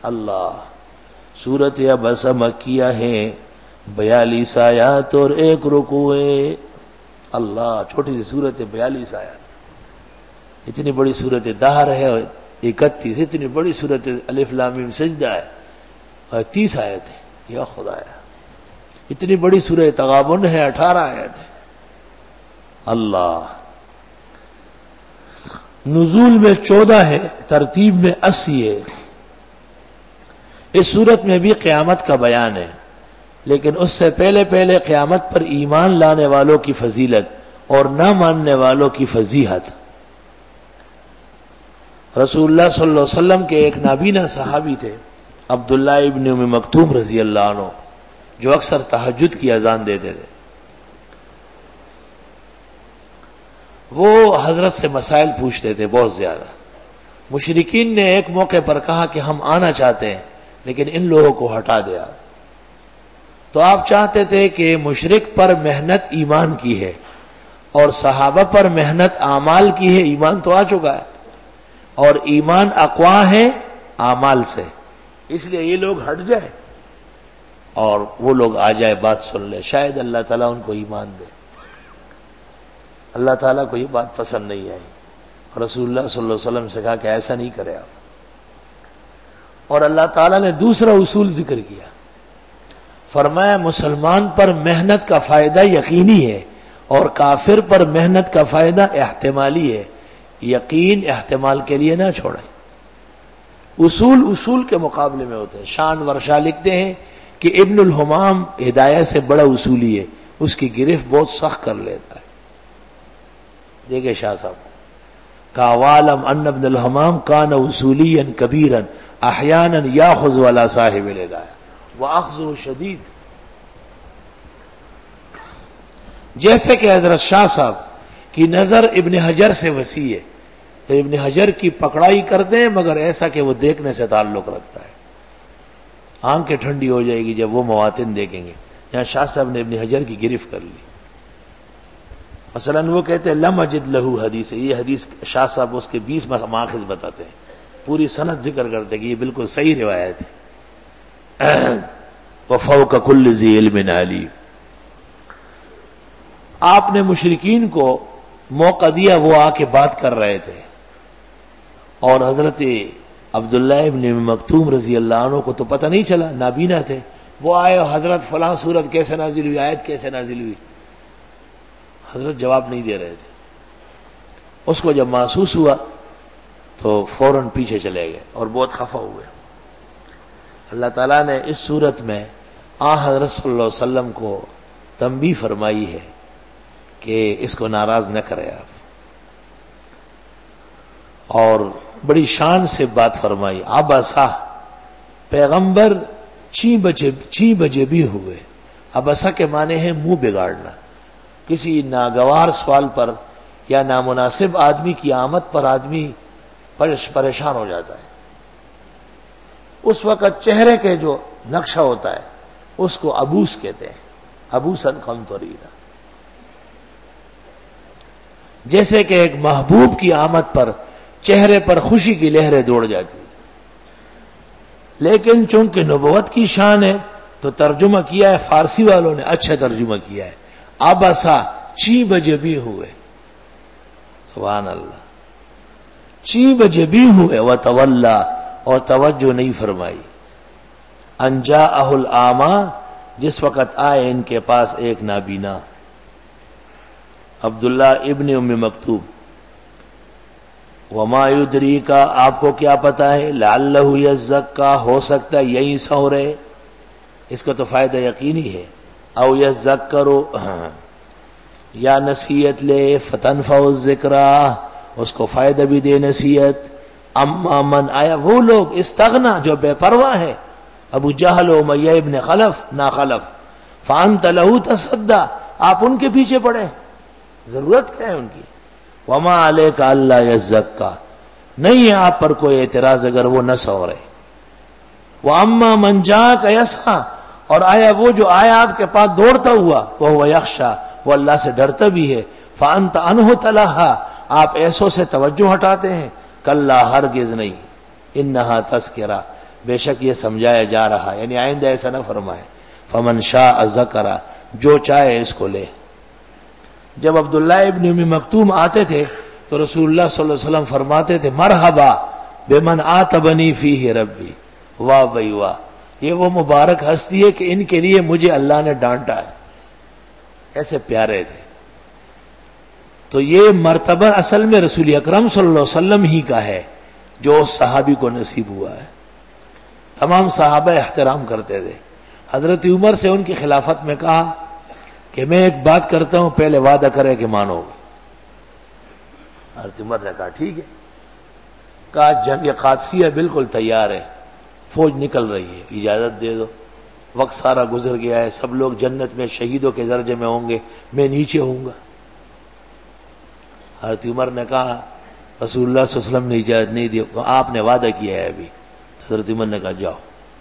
اللہ سورت عبسہ مکیہ ہے، 42 آیات اور 1 رکوع ہے۔ اللہ چھوٹی سی سورت ہے، 42 آیات، اتنی بڑی سورت دہر ہے 31، اتنی بڑی سورت الف لام میم سجدہ ہے اور 30 آیت ہے۔ یا خدایا اتنی بڑی سورہ تغابن ہے، 18 آیت ہے۔ اللہ نزول میں 14 ہے، ترتیب میں 80 ہے۔ اس صورت میں بھی قیامت کا بیان ہے، لیکن اس سے پہلے قیامت پر ایمان لانے والوں کی فضیلت اور نہ ماننے والوں کی فضیحت۔ رسول اللہ صلی اللہ علیہ وسلم کے ایک نابینا صحابی تھے، عبداللہ ابن ام مکتوم رضی اللہ عنہ، جو اکثر تہجد کی اذان دیتے تھے۔ وہ حضرت سے مسائل پوچھتے تھے بہت زیادہ۔ مشرکین نے ایک موقع پر کہا کہ ہم آنا چاہتے ہیں لیکن ان لوگوں کو ہٹا دیا۔ تو آپ چاہتے تھے کہ مشرک پر محنت ایمان کی ہے اور صحابہ پر محنت اعمال کی ہے، ایمان تو آ چکا ہے اور ایمان اقوا ہے اعمال سے، اس لیے یہ لوگ ہٹ جائیں اور وہ لوگ آ جائے، بات سن لے، شاید اللہ تعالیٰ ان کو ایمان دے۔ اللہ تعالیٰ کو یہ بات پسند نہیں آئی اور رسول اللہ صلی اللہ علیہ وسلم سے کہا کہ ایسا نہیں کرے آپ۔ اور اللہ تعالیٰ نے دوسرا اصول ذکر کیا، فرمایا مسلمان پر محنت کا فائدہ یقینی ہے اور کافر پر محنت کا فائدہ احتمالی ہے، یقین احتمال کے لیے نہ چھوڑیں۔ اصول کے مقابلے میں ہوتے ہیں۔ شان ورشا لکھتے ہیں کہ ابن الحمام ہدایت سے بڑا اصولی ہے، اس کی گرفت بہت سخت کر لیتا ہے۔ دیکھیں شاہ صاحب کا والم ان ابن الحمام کان اصولیا کبیرا احیانا یاخذ علی صاحب الہدایہ واخذہ شدید۔ جیسے کہ حضرت شاہ صاحب کی نظر ابن حجر سے وسیع ہے تو ابن حجر کی پکڑائی کرتے ہیں، مگر ایسا کہ وہ دیکھنے سے تعلق رکھتا ہے۔ آنکھیں ٹھنڈی ہو جائے گی جب وہ مواطن دیکھیں گے جہاں شاہ صاحب نے ابن حجر کی گرفت کر لی۔ مثلا وہ کہتے ہیں لم اجد لہو حدیث، یہ حدیث شاہ صاحب اس کے 20 ماخذ بتاتے ہیں، پوری سند ذکر کرتے ہیں کہ یہ بالکل صحیح روایت ہے۔ وفوق کل ذی علم علیم۔ آپ نے مشرکین کو موقع دیا، وہ آ کے بات کر رہے تھے اور حضرت عبداللہ ابن مکتوم رضی اللہ عنہ کو تو پتہ نہیں چلا، نابینا تھے۔ وہ آئے حضرت فلاں سورت کیسے نازل ہوئی، آیت کیسے نازل ہوئی، حضرت جواب نہیں دے رہے تھے۔ اس کو جب محسوس ہوا تو فوراً پیچھے چلے گئے اور بہت خفا ہوئے۔ اللہ تعالیٰ نے اس صورت میں حضرت صلی اللہ علیہ وسلم کو تنبیہ فرمائی ہے کہ اس کو ناراض نہ کرے آپ، اور بڑی شان سے بات فرمائی۔ ابسا پیغمبر چی بجے بھی ہوئے۔ ابسا کے معنی ہے منہ بگاڑنا، کسی ناگوار سوال پر یا نامناسب آدمی کی آمد پر آدمی پریشان ہو جاتا ہے۔ اس وقت چہرے کے جو نقشہ ہوتا ہے اس کو ابوس کہتے ہیں، ابوسن قمطرینا۔ جیسے کہ ایک محبوب کی آمد پر چہرے پر خوشی کی لہریں دوڑ جاتی، لیکن چونکہ نبوت کی شان ہے تو ترجمہ کیا ہے فارسی والوں نے، اچھا ترجمہ کیا ہے، ابسا چی بجے بھی ہوئے۔ سبحان اللہ، چی بجے بھی ہوئے، وتولا اور توجہ نہیں فرمائی۔ انجاءہ الاعمی جس وقت آئے ان کے پاس ایک نابینا، عبداللہ ابن ام مکتوم۔ وما یدریک آپ کو کیا پتا ہے، لعلہ یزکا ہو سکتا ہے یہی سو رہے، اس کا تو فائدہ یقینی ہے، او یذکر یا نصیحت لے، فتنفع الذکرہ اس کو فائدہ بھی دے نصیحت۔ اما من آیا وہ لوگ استغنا جو بے پرواہ ہے، ابو جہل و امیہ ابن خلف نا خلف، فانت لہ تصدی آپ ان کے پیچھے پڑے، ضرورت کیا ہے ان کی۔ وما علیک الا یزکا نہیں ہے آپ پر کوئی اعتراض اگر وہ نہ سو رہے۔ واما من جاءک یسعی اور آیا وہ جو آیا آپ کے پاس دوڑتا ہوا، وہ یخشی وہ اللہ سے ڈرتا بھی ہے، فانت عنہ تلہی آپ ایسوں سے توجہ ہٹاتے ہیں، کلا ہرگز نہیں، انہا تذکرہ بے شک یہ سمجھایا جا رہا، یعنی آئندہ ایسا نہ فرمائے، فمن شاء ذکر، جو چاہے اس کو لے۔ جب عبداللہ ابن ام مکتوم آتے تھے تو رسول اللہ صلی اللہ علیہ وسلم فرماتے تھے مرحبا بمن آتبنی فیہ ربی، واہ بھائی واہ، یہ وہ مبارک ہستی ہے کہ ان کے لیے مجھے اللہ نے ڈانٹا ہے، ایسے پیارے تھے۔ تو یہ مرتبہ اصل میں رسول اکرم صلی اللہ علیہ وسلم ہی کا ہے جو اس صحابی کو نصیب ہوا ہے۔ تمام صحابہ احترام کرتے تھے۔ حضرت عمر سے ان کی خلافت میں کہا کہ میں ایک بات کرتا ہوں، پہلے وعدہ کرے کہ مانو گے۔ حضرت عمر نے کہا ٹھیک ہے۔ کہا جنگ قادسیہ بالکل تیار ہے، فوج نکل رہی ہے، اجازت دے دو، وقت سارا گزر گیا ہے، سب لوگ جنت میں شہیدوں کے درجے میں ہوں گے، میں نیچے ہوں گا۔ حضرت عمر نے کہا رسول اللہ صلی اللہ علیہ وسلم نے اجازت نہیں دی، آپ نے وعدہ کیا ہے ابھی۔ حضرت عمر نے کہا جاؤ۔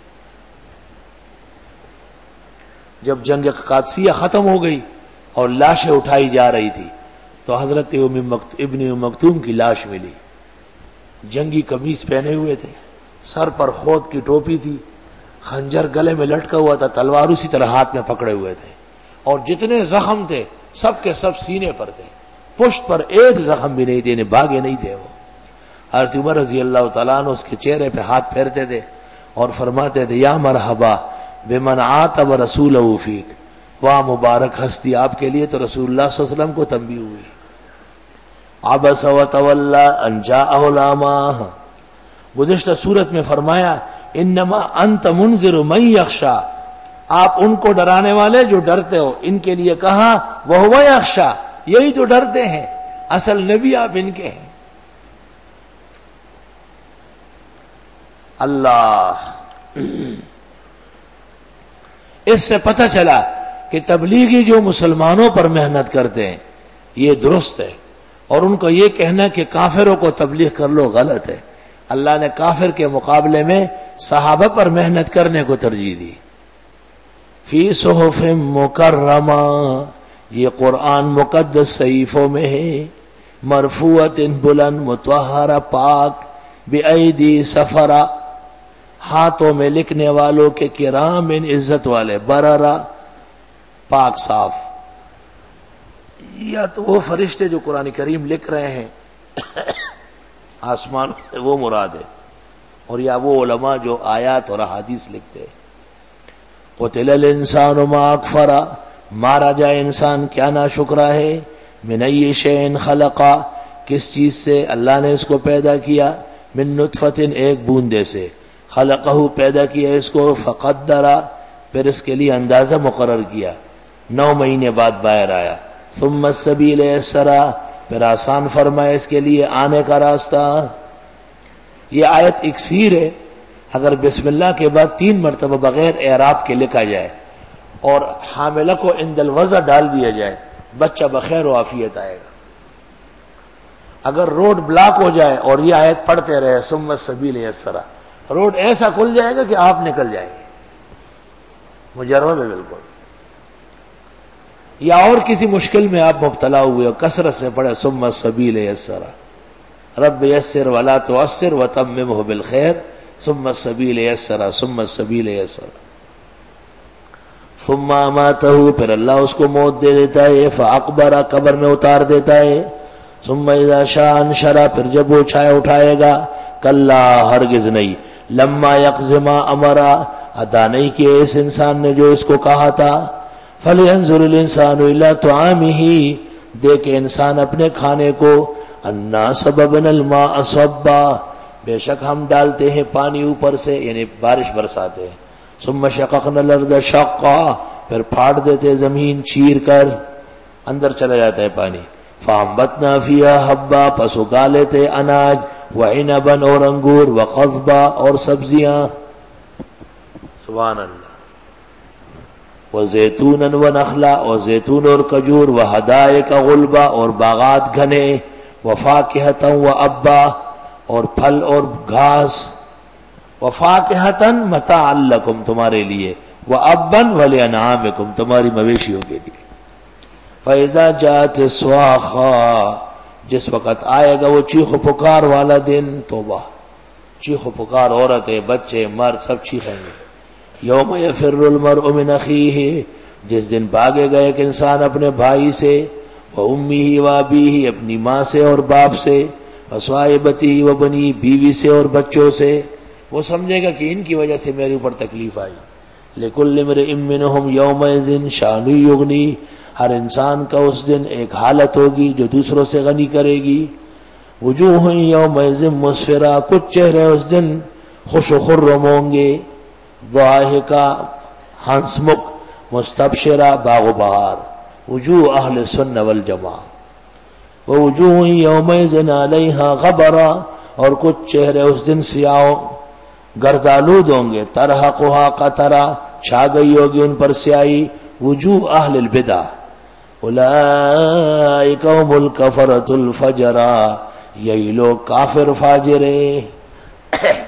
جب جنگ قادسیہ ختم ہو گئی اور لاشیں اٹھائی جا رہی تھی تو حضرت ابن ام مکتوم کی لاش ملی، جنگی قمیص پہنے ہوئے تھے، سر پر خود کی ٹوپی تھی، خنجر گلے میں لٹکا ہوا تھا، تلوار اسی طرح ہاتھ میں پکڑے ہوئے تھے، اور جتنے زخم تھے سب کے سب سینے پر تھے، پشت پر ایک زخم بھی نہیں تھے، انہیں بھاگے نہیں تھے وہ۔ حضرت عمر رضی اللہ تعالیٰ عنہ اس کے چہرے پہ ہاتھ پھیرتے تھے اور فرماتے تھے یا مرحبا بمن عاتب رسولہ فیک، واہ مبارک ہستی آپ کے لیے تو رسول اللہ صلی اللہ علیہ وسلم کو تنبیہ ہوئی۔ عبس وتولی ان جاءہ الاعمی، گزشتہ سورت میں فرمایا انما انت منذر من یخشی، آپ ان کو ڈرانے والے جو ڈرتے ہو، ان کے لیے کہا وہو یخشی، یہی تو ڈرتے ہیں، اصل نبی آپ ان کے ہیں۔ اللہ، اس سے پتہ چلا کہ تبلیغی جو مسلمانوں پر محنت کرتے ہیں یہ درست ہے، اور ان کو یہ کہنا کہ کافروں کو تبلیغ کر لو غلط ہے۔ اللہ نے کافر کے مقابلے میں صحابہ پر محنت کرنے کو ترجیح دی۔ فی صحف مکرمہ، یہ قرآن مقدس صحیفوں میں ہے، مرفوعۃ بلند مطہرہ پاک، بأیدی سفرہ، ہاتھوں میں لکھنے والوں کے کرام عزت والے، بررہ پاک صاف۔ یا تو وہ فرشتے جو قرآن کریم لکھ رہے ہیں آسمان وہ مراد ہے، اور یا وہ علماء جو آیات اور احادیث لکھتے ہیں۔ قتل الانسان ما اکفرہ، مارا جائے انسان کیا ناشکرا ہے، من ای شیء خلقا، کس چیز سے اللہ نے اس کو پیدا کیا، من نطفۃ ایک بوندے سے، خلقہ پیدا کیا اس کو، فقدرہ پھر اس کے لیے اندازہ مقرر کیا، 9 مہینے بعد باہر آیا، ثم السبیل یسرہ پھر آسان فرمایا اس کے لیے آنے کا راستہ۔ یہ آیت اکسیر ہے، اگر بسم اللہ کے بعد 3 مرتبہ بغیر اعراب کے لکھا جائے اور حاملہ کو عند الوضع ڈال دیا جائے بچہ بخیر و عافیت آئے گا۔ اگر روڈ بلاک ہو جائے اور یہ آیت پڑھتے رہے ثم السبیل یسرہ، روڈ ایسا کھل جائے گا کہ آپ نکل جائیں گے، مجرد ہے بالکل۔ یا اور کسی مشکل میں آپ مبتلا ہوئے اور کثرت سے پڑھے ثم السبیل یسرہ، رب یسر ولا تعسر وتممہ بالخیر، ثم السبیل یسرہ، ثم السبیل یسرہ۔ ثم اماتہ پھر اللہ اس کو موت دے دیتا ہے، فاقبرہ قبر میں اتار دیتا ہے، ثم اذا شاء انشرہ پھر جب وہ اٹھائے گا، کلا ہرگز نہیں، لما یقض ما امرہ ادا نہیں کیا اس انسان نے جو اس کو کہا تھا، فلینظر الانسان الی طعامہ دیکھے انسان اپنے کھانے کو، انا صببنا الماء صبا بے شک ہم ڈالتے ہیں پانی اوپر سے، یعنی بارش برساتے ہیں، ثم شققنا الارض شقا پھر پھاڑ دیتے زمین چیر کر، اندر چلا جاتا ہے پانی، فانبتنا فیہا حبا پس اگا لیتے اناج، وعنبا اور انگور، وقضبا اور سبزیاں، سبحان اللہ، وزیتونا ونخلا اور زیتون اور کجور، وحدائق غلبا اور باغات گھنے، وفاکہتا وابا اور پھل اور گھاس، وفاکہتا متاعا لکم تمہارے لیے، وابا ولانعامکم تمہاری مویشیوں کے لیے۔ فاذا جاءت الصاخہ جس وقت آئے گا وہ چیخ و پکار والا دن، توبہ چیخ و پکار، عورتیں، بچے، مرد سب چیخیں گے. یوم یفر المرء من اخیہ، جس دن بھاگے گا ایک انسان اپنے بھائی سے، وامہ وابیہ، اپنی ماں سے اور باپ سے، وصاحبتہ وبنی، بیوی سے اور بچوں سے. وہ سمجھے گا کہ ان کی وجہ سے میرے اوپر تکلیف آئی. لکل امرئ منہم یومئذ شان یغنی، ہر انسان کا اس دن ایک حالت ہوگی جو دوسروں سے غنی کرے گی. وجوہ یومئذ مسفرہ، کچھ چہرے اس دن خوش و خرم ہوں گے. ضاحکہ، ہنسمکھ. مستبشرہ، باغ و بہار. وجوہ اہل سنہ والجماعہ. ووجوہ یومئذ علیہا غبرہ، اور کچھ چہرے اس دن سیاہ گردآلود ہوں گے. ترہقھا قطرہ، چھا گئی ہوگی ان پر سیاہی. وجوہ اہل البدع، اولئک هم الکفرۃ الفجرہ، یہی لوگ کافر فاجر ہیں.